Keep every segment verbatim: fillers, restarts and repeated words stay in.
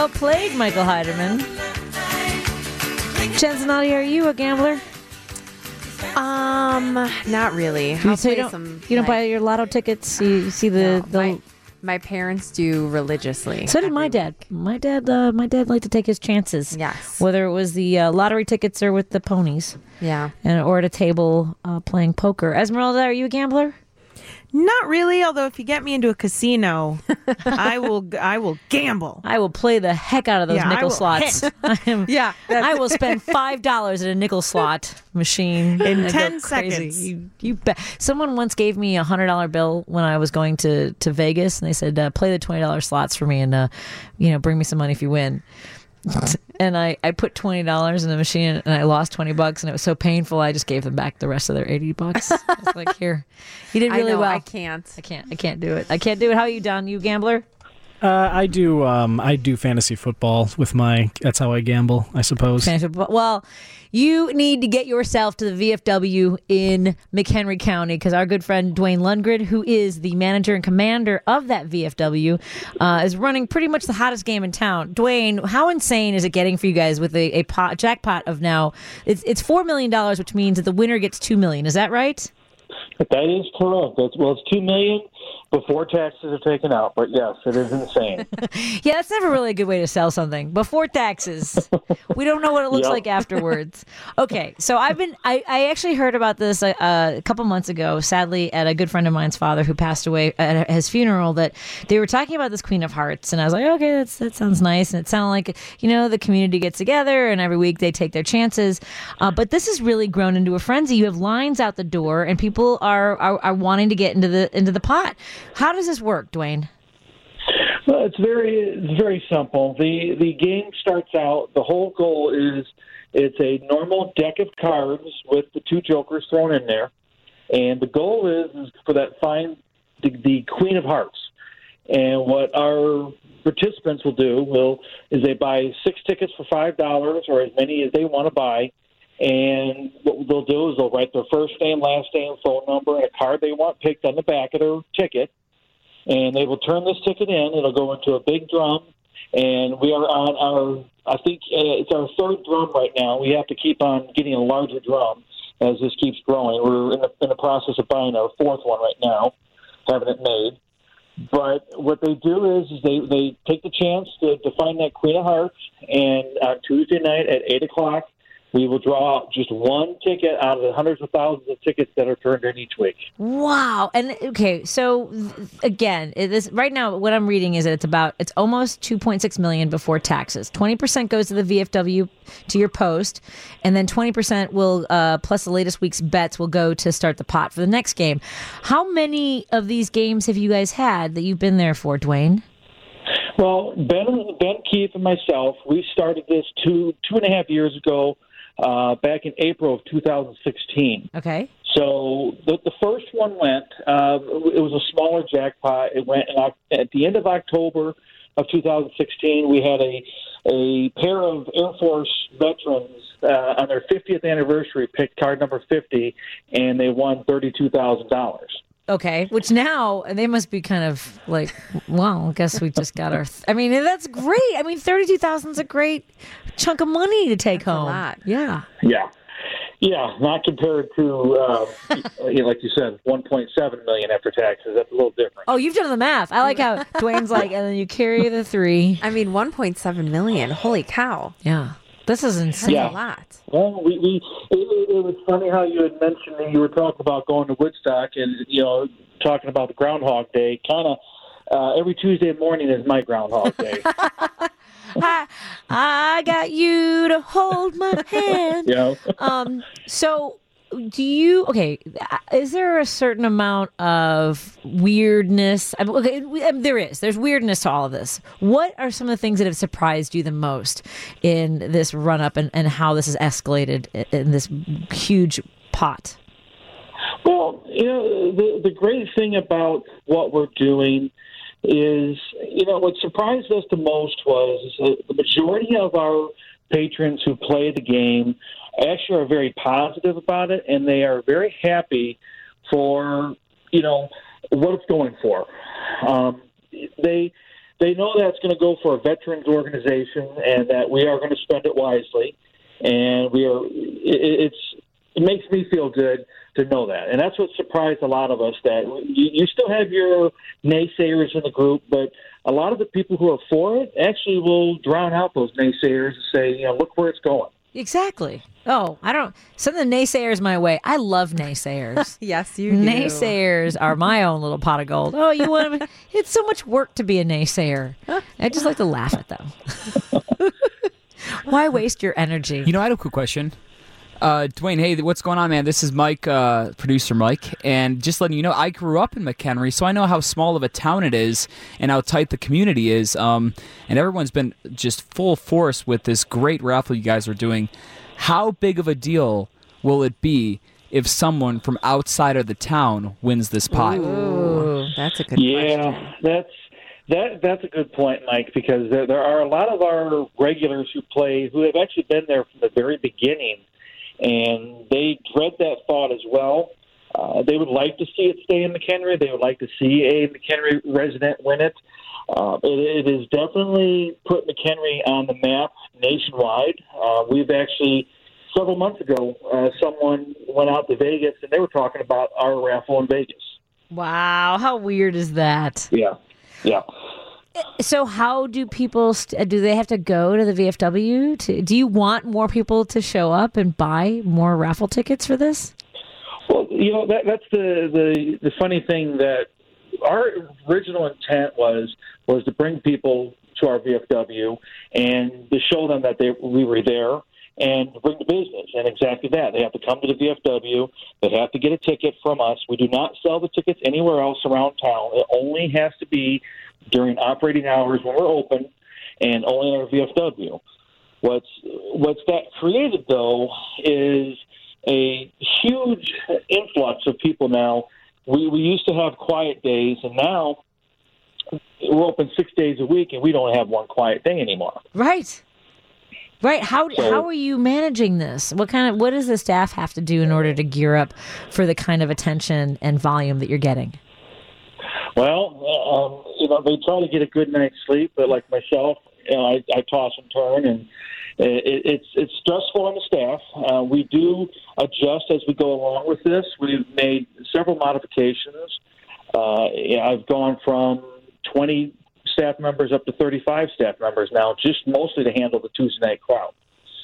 Well played, Michael Heiderman. Cincinnati, are you a gambler? Um, not really. You, I'll so you play don't, some. you don't like, buy your lotto tickets? You, you see the... no, the my, my parents do religiously. so did my every dad. week. My dad uh, My dad liked to take his chances. Yes. Whether it was the uh, lottery tickets or with the ponies. Yeah. And, or at a table uh, playing poker. Esmeralda, are you a gambler? Not really, although if you get me into a casino, I will I will gamble. I will play the heck out of those Yeah, I nickel will slots. hit. I am, Yeah, that's- I will spend five dollars at a nickel slot machine In and go ten crazy. seconds. You, you bet. Someone once gave me a hundred dollar bill when I was going to to Vegas, and they said, uh, "Play the twenty dollar slots for me, and uh, you know, bring me some money if you win." And I, I put twenty dollars in the machine and I lost twenty bucks and it was so painful I just gave them back the rest of their eighty bucks. I was like, here, you did really I know, well. I can't. I can't. I can't do it. I can't do it. How are you, Don? You a gambler? Uh, I do. Um, I do fantasy football with my. That's how I gamble, I suppose. Fantasy football. Well, you need to get yourself to the V F W in McHenry County because our good friend Dwayne Lundgren, who is the manager and commander of that V F W, uh, is running pretty much the hottest game in town. Dwayne, how insane is it getting for you guys with a, a pot, jackpot of now? It's it's four million dollars, which means that the winner gets two million. Is that right? That is correct. That's, well, it's two million before taxes are taken out. But yes, it is insane. Yeah, that's never really a good way to sell something. Before taxes, we don't know what it looks Yep. like afterwards. Okay, so I've been, I, I actually heard about this uh, a couple months ago, sadly, at a good friend of mine's father who passed away at his funeral, that they were talking about this Queen of Hearts. And I was like, okay, that's, that sounds nice. And it sounded like, you know, the community gets together and every week they take their chances. Uh, but this has really grown into a frenzy. You have lines out the door and people are, are, are wanting to get into the, into the pot. How does this work, Dwayne? Well, it's very it's very simple. The the game starts out. The whole goal is it's a normal deck of cards with the two jokers thrown in there, and the goal is, is for that find the, the Queen of Hearts. And what our participants will do will is they buy six tickets for five dollars or as many as they want to buy. And what they'll do is they'll write their first name, last name, phone number, and a card they want picked on the back of their ticket. And they will turn this ticket in. It'll go into a big drum. And we are on our, I think uh, it's our third drum right now. We have to keep on getting a larger drum as this keeps growing. We're in the, in the process of buying our fourth one right now, having it made. But what they do is, is they, they take the chance to, to find that Queen of Hearts. And on Tuesday night at eight o'clock, we will draw just one ticket out of the hundreds of thousands of tickets that are turned in each week. Wow. And okay, so again, it is right now what I'm reading is that it's about it's almost two point six million before taxes. twenty percent goes to the V F W to your post, and then twenty percent will uh, plus the latest week's bets will go to start the pot for the next game. How many of these games have you guys had that you've been there for, Dwayne? Well, Ben, Ben Keith and myself, we started this two two and a half years ago. Uh, back in April of two thousand sixteen. Okay. So the, the first one went, uh, it was a smaller jackpot. It went in, at the end of October of two thousand sixteen. We had a a pair of Air Force veterans uh, on their fiftieth anniversary picked card number fifty, and they won thirty-two thousand dollars. Okay, which now they must be kind of like, well, I guess we just got our. Th- I mean, that's great. I mean, thirty-two thousand is a great chunk of money to take That's a home. lot. Yeah. Yeah. Yeah, not compared to, uh, you know, like you said, one point seven million dollars after taxes. That's a little different. Oh, you've done the math. I like how Dwayne's like, and then you carry the three. I mean, one point seven million. Holy cow. Yeah. This is insane. Yeah. A lot. Well, we, we it, it was funny how you had mentioned that you were talking about going to Woodstock and, you know, talking about the Groundhog Day. Kind of uh, every Tuesday morning is my Groundhog Day. I, I got you to hold my hand. You know? Um. So, do you? Okay. Is there a certain amount of weirdness? I mean, okay, I mean, there is. There's weirdness to all of this. What are some of the things that have surprised you the most in this run up, and, and how this has escalated in this huge pot? Well, you know, the the great thing about what we're doing is, you know, what surprised us the most was is that the majority of our patrons who play the game actually are very positive about it, and they are very happy for, you know, what it's going for. Um, they they know that's going to go for a veterans organization and that we are going to spend it wisely. And we are. It, it's it makes me feel good to know that, and that's what surprised a lot of us. That you, you still have your naysayers in the group, but a lot of the people who are for it actually will drown out those naysayers and say, you know, look where it's going. Exactly. Oh, I don't send the naysayers my way. I love naysayers. Yes, you do. Naysayers are my own little pot of gold. Oh, you want to? It's so much work to be a naysayer. I just like to laugh at them. Why waste your energy? You know, I had a quick question. Uh, Dwayne, hey, what's going on, man? This is Mike, uh, producer Mike, and just letting you know, I grew up in McHenry, so I know how small of a town it is and how tight the community is, um, and everyone's been just full force with this great raffle you guys are doing. How big of a deal will it be if someone from outside of the town wins this pot? Ooh, that's a good Yeah, question. that's that. That's a good point, Mike, because there, there are a lot of our regulars who play who have actually been there from the very beginning. And they dread that thought as well. Uh, they would like to see it stay in McHenry. They would like to see a McHenry resident win it. Uh, it, it has definitely put McHenry on the map nationwide. Uh, we've actually, several months ago, uh, someone went out to Vegas, and they were talking about our raffle in Vegas. Wow, how weird is that? Yeah, yeah. So how do people, st- do they have to go to the V F W? To, do you want more people to show up and buy more raffle tickets for this? Well, you know, that, that's the, the, the funny thing, that our original intent was was to bring people to our V F W and to show them that they we were there and to bring the business. And exactly that. They have to come to the V F W. They have to get a ticket from us. We do not sell the tickets anywhere else around town. It only has to be during operating hours when we're open, and only in our V F W. What's what's that created, though, is a huge influx of people now. We we used to have quiet days, and now we're open six days a week, and we don't have one quiet day anymore. Right. Right. How So- how are you managing this? What kind of what does the staff have to do in order to gear up for the kind of attention and volume that you're getting? Well, um, you know, they try to get a good night's sleep, but like myself, you know, I, I toss and turn, and it, it's it's stressful on the staff. Uh, we do adjust as we go along with this. We've made several modifications. Uh, you know, I've gone from twenty staff members up to thirty-five staff members now, just mostly to handle the Tuesday night crowd.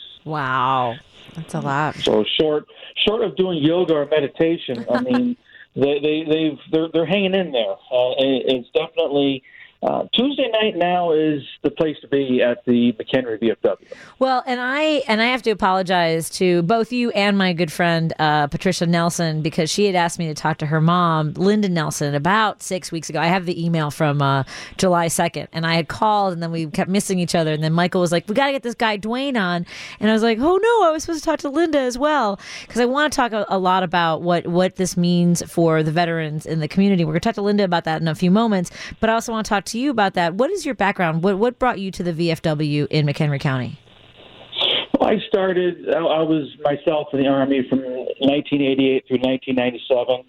Wow. That's a lot. So short, short of doing yoga or meditation, I mean, they, they, they've they're they're hanging in there. Uh, it, it's definitely uh, Tuesday night now is the place to be at the McHenry V F W. Well, and I and I have to apologize to both you and my good friend uh, Patricia Nelson, because she had asked me to talk to her mom, Linda Nelson, about six weeks ago. I have the email from uh, July second, and I had called, and then we kept missing each other. And then Michael was like, "We got to get this guy Dwayne on," and I was like, "Oh no, I was supposed to talk to Linda as well," because I want to talk a, a lot about what what this means for the veterans in the community. We're going to talk to Linda about that in a few moments, but I also want to talk to you about that. What is your background? What what brought you to the V F W in McHenry County? Well, I started. I I was myself in the Army from nineteen eighty-eight through nineteen ninety-seven.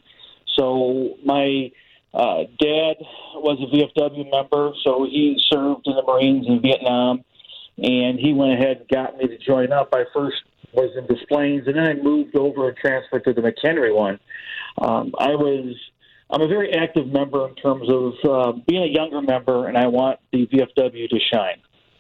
So my uh, dad was a V F W member, so he served in the Marines in Vietnam, and he went ahead and got me to join up. I first was in Des Plaines, and then I moved over and transferred to the McHenry one. Um, I was. I'm a very active member in terms of uh, being a younger member, and I want the V F W to shine.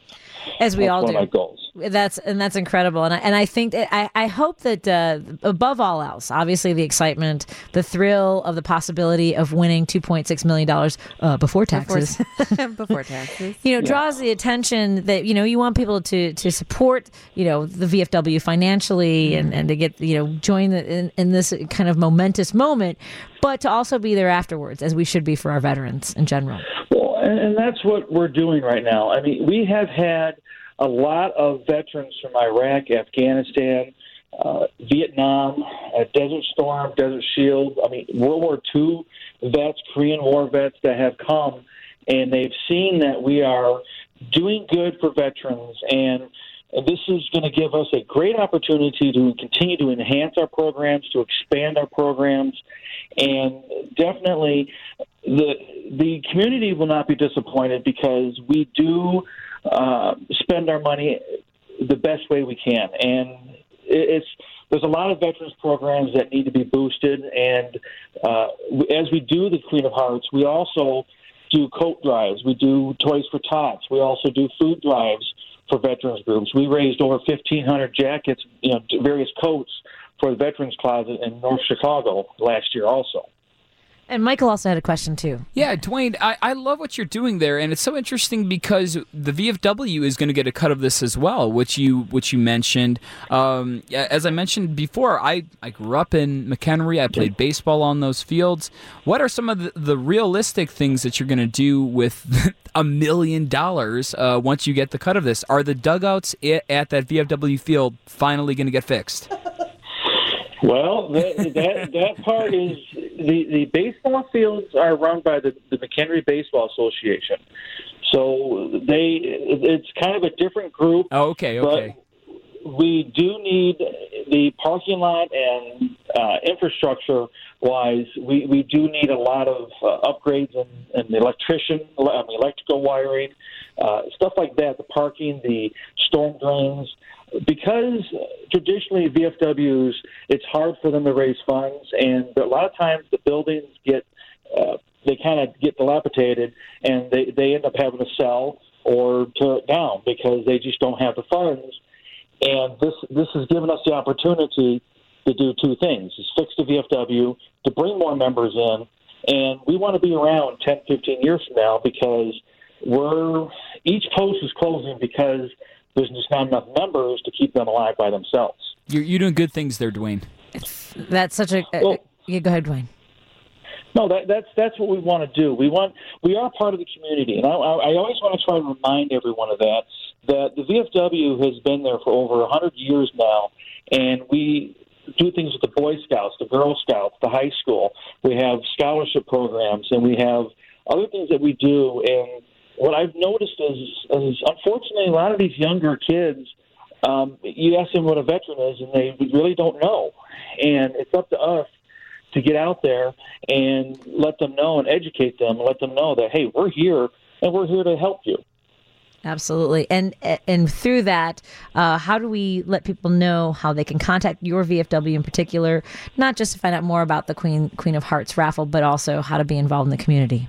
As we That's all one do. of my goals. That's and that's incredible, and I, and I think that I, I hope that uh, above all else, obviously the excitement, the thrill of the possibility of winning two point six million dollars uh, before taxes, Before, before taxes. you know, draws the attention that you know you want people to to support you know the V F W financially and, and to get you know join the, in, in this kind of momentous moment, but to also be there afterwards, as we should be for our veterans in general. Well, and, and that's what we're doing right now. I mean, we have had a lot of veterans from Iraq, Afghanistan, uh, Vietnam, uh, Desert Storm, Desert Shield. I mean, World War Two vets, Korean War vets that have come, and they've seen that we are doing good for veterans, and this is going to give us a great opportunity to continue to enhance our programs, to expand our programs, and definitely the the community will not be disappointed because we do uh, spend our money the best way we can, and it's there's a lot of veterans programs that need to be boosted, and uh, as we do the Queen of Hearts, we also do coat drives, we do Toys for Tots, we also do food drives for veterans groups. We raised over fifteen hundred jackets, you know, various coats for the Veterans Closet in North Chicago last year also. And Michael also had a question, too. Yeah, Dwayne, I, I love what you're doing there, and it's so interesting because the V F W is going to get a cut of this as well, which you which you mentioned. Um, as I mentioned before, I, I grew up in McHenry. I played baseball on those fields. What are some of the, the realistic things that you're going to do with a million dollars uh, once you get the cut of this? Are the dugouts at that V F W field finally going to get fixed? Well, that, that that part is the, the baseball fields are run by the, the McHenry Baseball Association, so they it's kind of a different group. Oh, okay, okay. But we do need the parking lot and uh, infrastructure wise. We, we do need a lot of uh, upgrades in, in the electrician, I mean, electrical wiring, uh, stuff like that. The parking, the storm drains. Because traditionally V F Ws, it's hard for them to raise funds, and a lot of times the buildings get uh, they kind of get dilapidated, and they, they end up having to sell or tear it down because they just don't have the funds. And this this has given us the opportunity to do two things: is fix the V F W, to bring more members in, and we want to be around ten, fifteen years from now because we're each post is closing because there's just not enough members to keep them alive by themselves. You're, you're doing good things there, Dwayne. It's, that's such a... Well, uh, yeah, go ahead, Dwayne. No, that, that's that's what we want to do. We want we are part of the community, and I, I always want to try to remind everyone of that. That the V F W has been there for over a hundred years now, and we do things with the Boy Scouts, the Girl Scouts, the high school. We have scholarship programs, and we have other things that we do. And what I've noticed is, is unfortunately, a lot of these younger kids, um, you ask them what a veteran is, and they really don't know. And it's up to us to get out there and let them know and educate them and let them know that, hey, we're here, and we're here to help you. Absolutely. And and through that, uh, how do we let people know how they can contact your V F W in particular, not just to find out more about the Queen Queen of Hearts raffle, but also how to be involved in the community?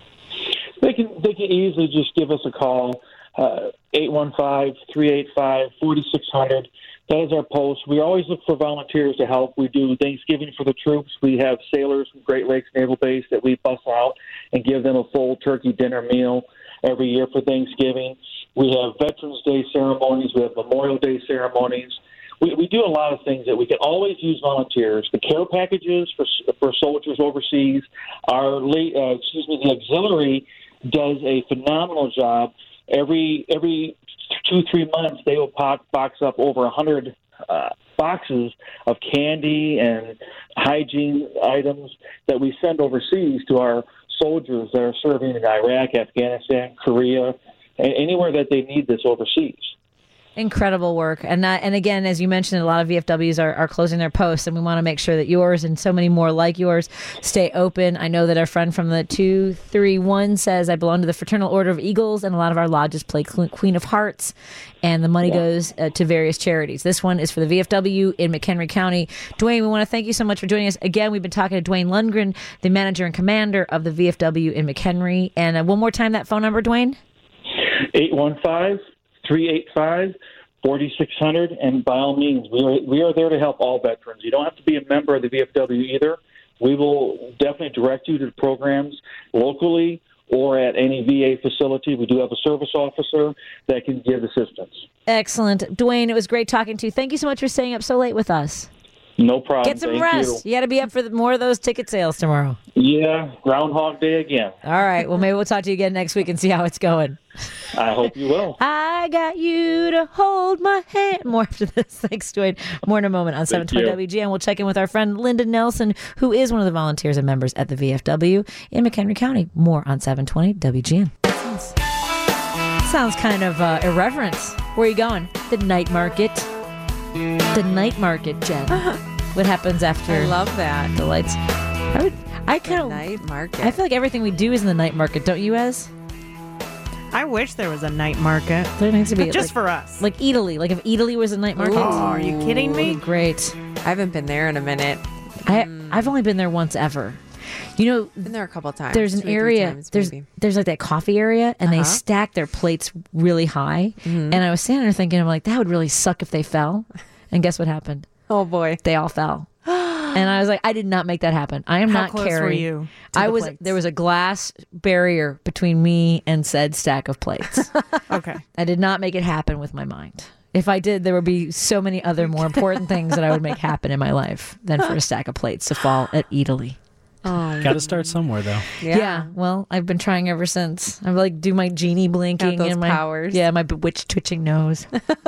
They can they can easily just give us a call, uh, eight one five, three eight five, four six zero zero. That is our post. We always look for volunteers to help. We do Thanksgiving for the troops. We have sailors from Great Lakes Naval Base that we bus out and give them a full turkey dinner meal every year for Thanksgiving. We have Veterans Day ceremonies. We have Memorial Day ceremonies. We, we do a lot of things that we can always use volunteers. The care packages for for soldiers overseas. Our late, uh, excuse me, the auxiliary does a phenomenal job. Every every two three months, they will pop, box up over a hundred uh, boxes of candy and hygiene items that we send overseas to our soldiers that are serving in Iraq, Afghanistan, Korea, and anywhere that they need this overseas. Incredible work. And that, and again, as you mentioned, a lot of V F Ws are, are closing their posts, and we want to make sure that yours and so many more like yours stay open. I know that our friend from the two three one says, I belong to the Fraternal Order of Eagles, and a lot of our lodges play Queen of Hearts, and the money yeah. goes uh, to various charities. This one is for the V F W in McHenry County. Dwayne, we want to thank you so much for joining us. Again, we've been talking to Dwayne Lundgren, the manager and commander of the V F W in McHenry. And uh, one more time, that phone number, Dwayne? eight one five, three eight five, four six zero zero. And by all means, we are, we are there to help all veterans. You don't have to be a member of the V F W either. We will definitely direct you to the programs locally or at any V A facility. We do have a service officer that can give assistance. Excellent. Dwayne, it was great talking to you. Thank you so much for staying up so late with us. No problem. Get some Thank rest. You, you got to be up for the, more of those ticket sales tomorrow. Yeah, Groundhog Day again. All right. Well, maybe we'll talk to you again next week and see how it's going. I hope you will. I got you to hold my hand. More after this. Thanks, Dwayne. More in a moment on seven twenty W G N. We'll check in with our friend Linda Nelson, who is one of the volunteers and members at the V F W in McHenry County. More on seven twenty W G N. Sounds, sounds kind of uh, irreverent. Where are you going? The night market. The night market, Jen. What happens after I love that. the lights? I would I The kind of. night market. I feel like everything we do is in the night market, don't you, Ez? I wish there was a night market. There needs to be Just like, for us. like Italy. Like if Italy was a night market. Oh, are you kidding me? Great. I haven't been there in a minute. I I've only been there once ever. You know, Been there a couple times. there's an two or three area. times, there's maybe. there's like that coffee area, and they Uh-huh. stack their plates really high. Mm-hmm. And I was standing there thinking, I'm like, that would really suck if they fell. And guess what happened? Oh boy. They all fell. And I was like, I did not make that happen. I am How not close carrying. were you to I the was. plates? There was a glass barrier between me and said stack of plates. Okay. I did not make it happen with my mind. If I did, there would be so many other more important things that I would make happen in my life than for a stack of plates to fall at Italy. Oh, Got to start somewhere, though. Yeah. well, I've been trying ever since. I like do my genie blinking Got those and my powers. yeah, my bewitched twitching nose.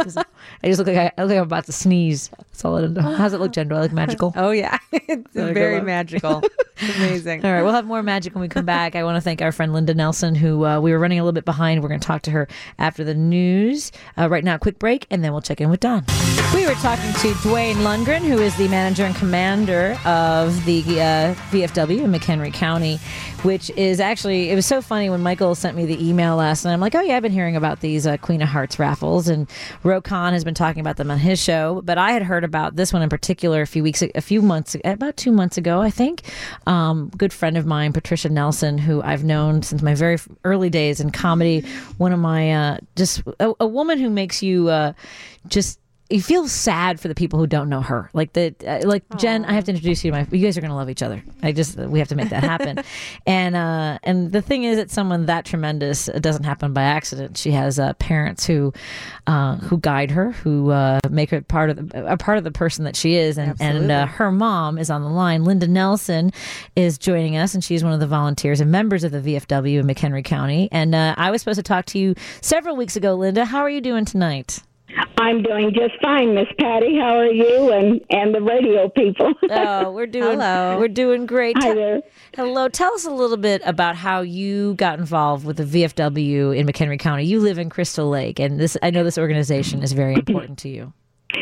I just look like I, I look like I'm about to sneeze. That's all I do. How's it look, Jen? Do I look magical? Oh yeah, it's There we go. very magical. Amazing. All right, we'll have more magic when we come back. I want to thank our friend Linda Nelson, who uh, we were running a little bit behind. We're going to talk to her after the news. Uh, right now, quick break, and then we'll check in with Don. We were talking to Dwayne Lundgren, who is the manager and commander of the uh, V F W in McHenry County, which is actually, it was so funny when Michael sent me the email last night. I'm like, oh yeah, I've been hearing about these uh, Queen of Hearts raffles, and Ro Khan has been talking about them on his show, but I had heard about this one in particular a few weeks, a few months, about two months ago, I think. Um, good friend of mine, Patricia Nelson, who I've known since my very early days in comedy, one of my, uh, just a, a woman who makes you uh, just, you feel sad for the people who don't know her. Like the, uh, like Jen, I have to introduce you to my. You guys are gonna love each other. I just we have to make that happen. and uh, and the thing is that someone that tremendous doesn't happen by accident. She has uh, parents who uh, who guide her, who uh, make her part of the, a part of the person that she is. And and uh, her mom is on the line. Linda Nelson is joining us, and she's one of the volunteers and members of the V F W in McHenry County. And uh, I was supposed to talk to you several weeks ago, Linda. How are you doing tonight? I'm doing just fine, Miss Patty. How are you and, and the radio people? Oh, we're doing Hello. we're doing great. Hi Te- there. Hello. Tell us a little bit about how you got involved with the V F W in McHenry County. You live in Crystal Lake, and this I know this organization is very important to you.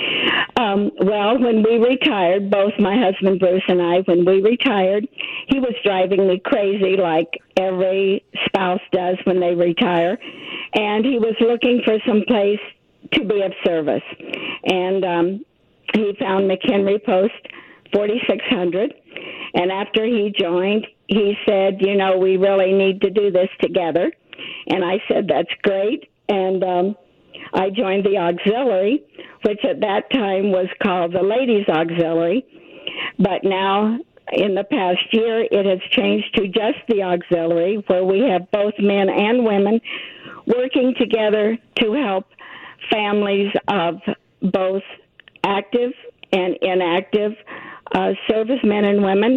Um, well, when we retired, both my husband Bruce and I, when we retired, he was driving me crazy like every spouse does when they retire. And he was looking for some place to be of service. And um, he found McHenry Post forty-six hundred. And after he joined, he said, you know, we really need to do this together. And I said, that's great. And um, I joined the auxiliary, which at that time was called the Ladies Auxiliary. But now, in the past year, it has changed to just the auxiliary, where we have both men and women working together to help families of both active and inactive uh, servicemen and women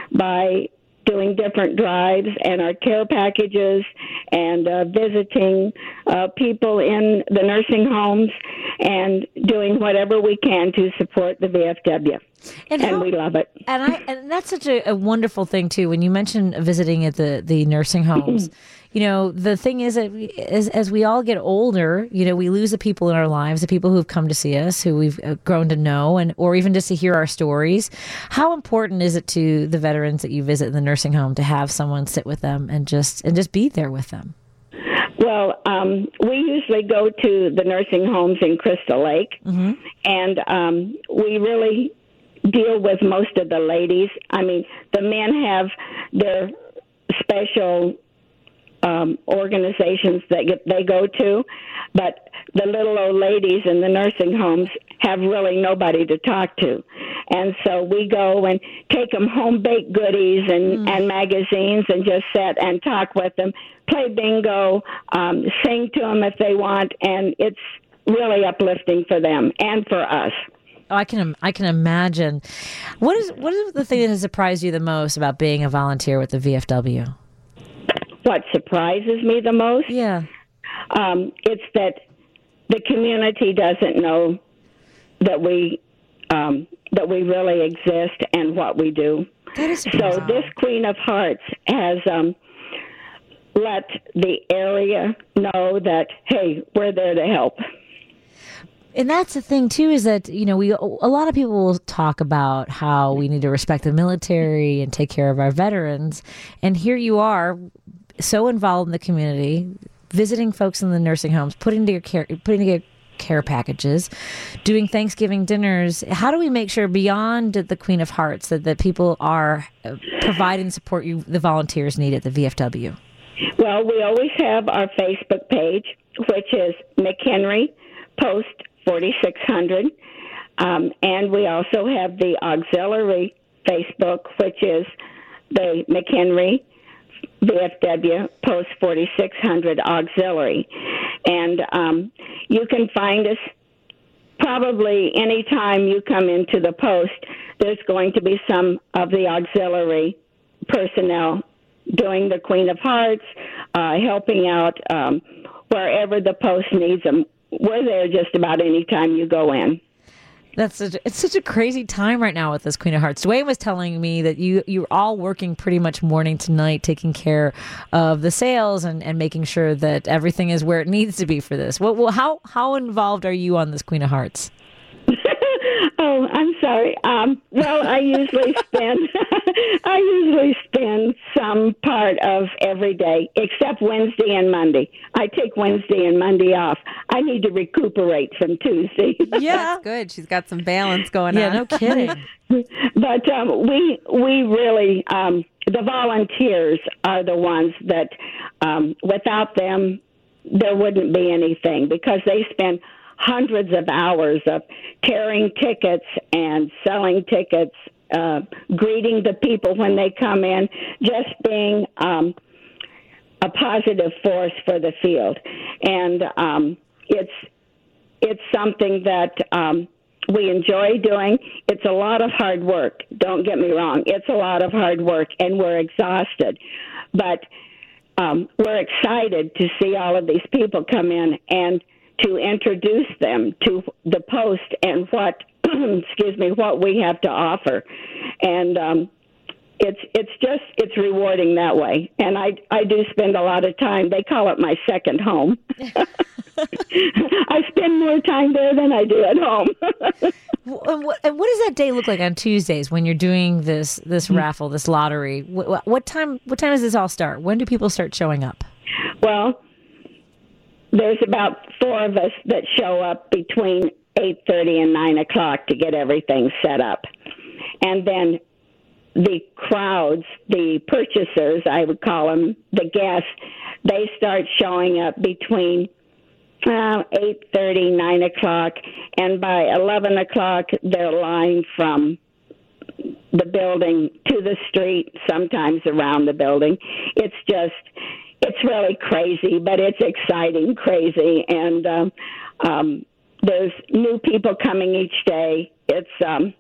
by doing different drives and our care packages and uh, visiting uh, people in the nursing homes and doing whatever we can to support the V F W. And, And how- we love it. And I and that's such a, a wonderful thing too. When you mentioned visiting at the the nursing homes, you know, the thing is that we, as as we all get older, you know, we lose the people in our lives, the people who have come to see us, who we've uh, grown to know, and or even just to hear our stories. How important is it to the veterans that you visit in the nursing home to have someone sit with them and just and just be there with them? Well, um, we usually go to the nursing homes in Crystal Lake, and um, we really deal with most of the ladies. I mean, the men have their special um, organizations that get, they go to, but the little old ladies in the nursing homes have really nobody to talk to. And so we go and take them home-baked goodies and, mm. and magazines and just sit and talk with them, play bingo, um, sing to them if they want, and it's really uplifting for them and for us. Oh, I can I can imagine. What is what is the thing that has surprised you the most about being a volunteer with the V F W? What surprises me the most? Yeah. Um, it's that the community doesn't know that we um, that we really exist and what we do. That is so. This Queen of Hearts has um, let the area know that, hey, we're there to help. And that's the thing too, is that, you know, we, a lot of people will talk about how we need to respect the military and take care of our veterans. And here you are, so involved in the community, visiting folks in the nursing homes, putting together care, putting together care packages, doing Thanksgiving dinners. How do we make sure beyond the Queen of Hearts that, that people are providing support you, the volunteers need at the V F W? Well, we always have our Facebook page, which is McHenry Post forty-six hundred. Um, and we also have the auxiliary Facebook, which is the McHenry V F W Post forty-six hundred Auxiliary. And um, you can find us probably anytime you come into the post, there's going to be some of the auxiliary personnel doing the Queen of Hearts, uh, helping out um, wherever the post needs them. We're there just about any time you go in. That's such, it's such a crazy time right now with this Queen of Hearts. Dwayne was telling me that you you're all working pretty much morning to night, taking care of the sales and, and making sure that everything is where it needs to be for this. What well, how how involved are you on this Queen of Hearts? Oh, I'm sorry. Um, well, I usually spend I usually spend some part of every day, except Wednesday and Monday. I take Wednesday and Monday off. I need to recuperate from Tuesday. Yeah, That's good. She's got some balance going yeah, on. no kidding. But um, we we really um, the volunteers are the ones that um, without them there wouldn't be anything, because they spend hundreds of hours of tearing tickets and selling tickets, uh, greeting the people when they come in, just being um, a positive force for the field. And um, it's it's something that um, we enjoy doing. It's a lot of hard work. Don't get me wrong. It's a lot of hard work, and we're exhausted. But um, we're excited to see all of these people come in and to introduce them to the post and what, excuse me, what we have to offer. And um, it's it's just, it's rewarding that way. And I, I do spend a lot of time. They call it my second home. I spend more time there than I do at home. And what, and what does that day look like on Tuesdays when you're doing this this raffle, this lottery? What, what time What time does this all start? When do people start showing up? Well, there's about four of us that show up between eight thirty and nine o'clock to get everything set up. And then the crowds, the purchasers, I would call them, the guests, they start showing up between uh, eight thirty, nine o'clock, and by eleven o'clock, they're lined from the building to the street, sometimes around the building. It's just... It's really crazy, but it's exciting, crazy. And um, um, there's new people coming each day. It's, um,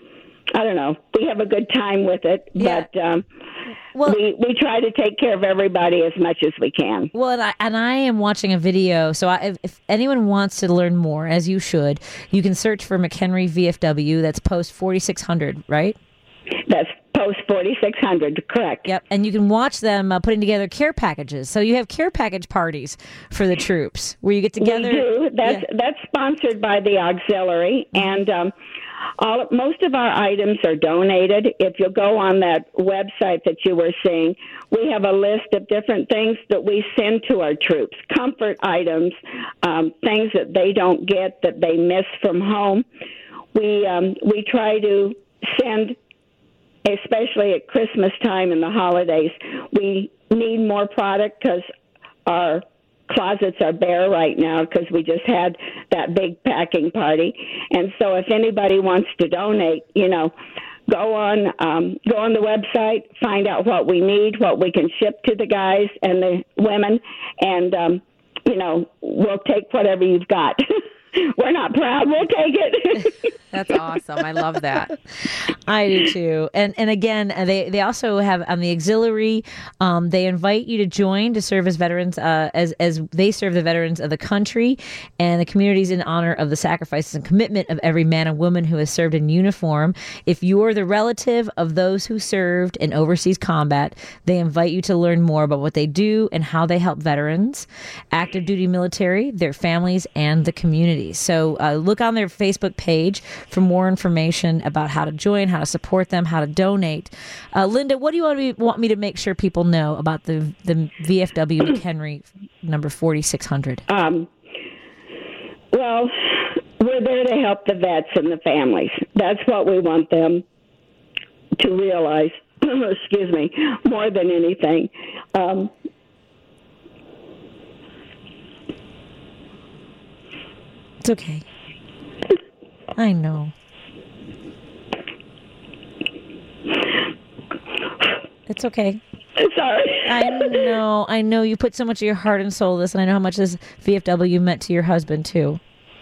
I don't know, we have a good time with it, Yeah. but um, Well- we, we try to take care of everybody as much as we can. Well, and I, and I am watching a video. So I, if, if anyone wants to learn more, as you should, you can search for McHenry V F W. That's post forty-six hundred, right? That's post forty-six hundred, correct. Yep. And you can watch them uh, putting together care packages. So you have care package parties for the troops where you get together. We do. That's Yeah. that's sponsored by the auxiliary, and um, all most of our items are donated. If you go on that website that you were seeing, we have a list of different things that we send to our troops, comfort items, um, things that they don't get that they miss from home. We um, we try to send, especially at Christmas time and the holidays, we need more product because our closets are bare right now because we just had that big packing party. And so if anybody wants to donate, you know, go on um, go on the website, find out what we need, what we can ship to the guys and the women, and, um, you know, we'll take whatever you've got. We're not proud. We'll take it. That's awesome. I love that. I do too. And and again, uh, they they also have on the auxiliary. Um, they invite you to join to serve as veterans, uh, as as they serve the veterans of the country and the communities in honor of the sacrifices and commitment of every man and woman who has served in uniform. If you are the relative of those who served in overseas combat, they invite you to learn more about what they do and how they help veterans, active duty military, their families, and the community. V. So uh, look on their Facebook page for more information about how to join, how to support them, how to donate. Uh, Linda, what do you want me, want me to make sure people know about the, the V F W McHenry number forty-six hundred? Um, well, we're there to help the vets and the families. That's what we want them to realize, excuse me, more than anything. Um, it's okay. I know. It's okay. Sorry. I know. I know you put so much of your heart and soul in this, and I know how much this V F W meant to your husband, too.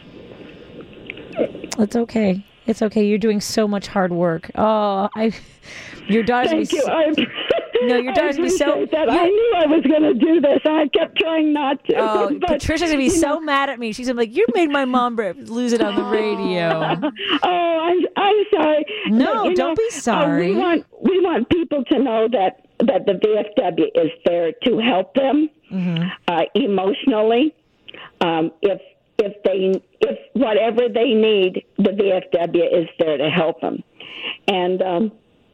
It's okay. It's okay. You're doing so much hard work. Oh, I. Your daughter's Thank gonna you. be. I, No, your daughter's I gonna be so. appreciate that. you- I knew I was going to do this. I kept trying not to. Oh, but, Patricia's gonna be you so know, mad at me. She's gonna be like, "You made my mom br- lose it on the radio." Oh, I'm I'm sorry. No, But, you don't know, be sorry. Uh, we want we want people to know that that the V F W is there to help them Mm-hmm. uh, emotionally. Um, if if they if whatever they need, the V F W is there to help them. And um,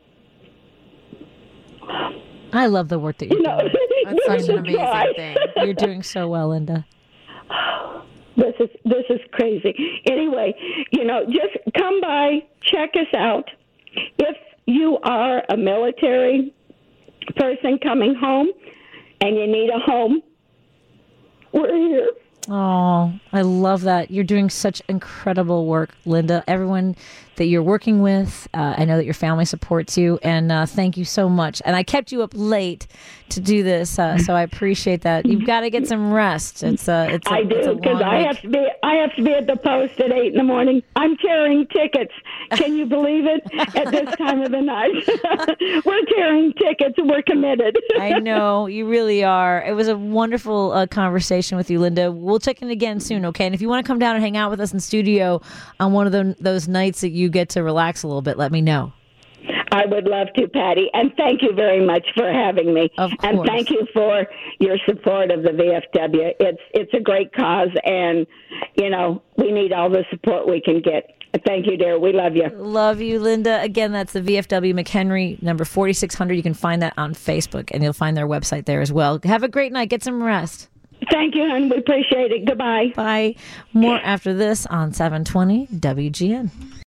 I love the work that you're you know, doing. That's such an we try. amazing thing. You're doing so well, Linda. This is this is crazy. Anyway, you know, just come by, check us out. If you are a military person coming home and you need a home, we're here. Oh, I love that. You're doing such incredible work, Linda. Everyone that you're working with, uh, I know that your family supports you, and uh, thank you so much. And I kept you up late to do this, uh, so I appreciate that. You've got to get some rest. It's a, it's a, I it's a do because long I week. have to be I have to be at the post at eight in the morning. I'm carrying tickets. Can you believe it? At this time of the night, we're carrying tickets. We're committed. I know, you really are. It was a wonderful uh, conversation with you, Linda. We'll check in again soon, okay? And if you want to come down and hang out with us in studio on one of the, those nights that you get to relax a little bit, let me know. I would love to, Patty, and thank you very much for having me. Of And course. thank you for your support of the V F W. It's it's a great cause, and you know we need all the support we can get. Thank you, dear. We love you. Love you, Linda. Again, that's the V F W McHenry number forty-six hundred. You can find that on Facebook, and you'll find their website there as well. Have a great night. Get some rest. Thank you, and we appreciate it. Goodbye. Bye. More after this on seven twenty W G N.